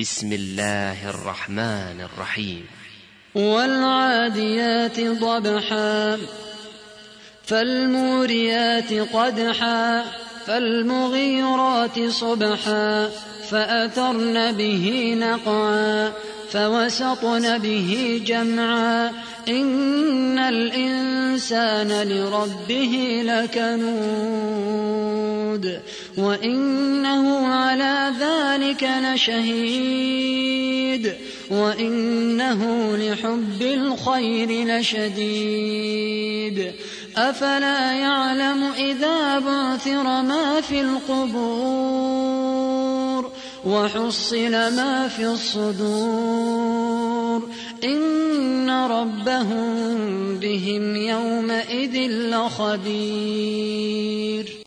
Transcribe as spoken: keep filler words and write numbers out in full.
بسم الله الرحمن الرحيم. والعاديات ضبحا فالموريات قدحا فالمغيرات صبحا فأثرن به نقعا فوسطن به جمعا إن الإنسان لربه لكنود وإنه على ذلك لشهيد وإنه لحب الخير لشديد أفلا يعلم إذا بعثر ما في القبور وحصل ما في الصدور إن ربهم بهم يومئذ لخبير.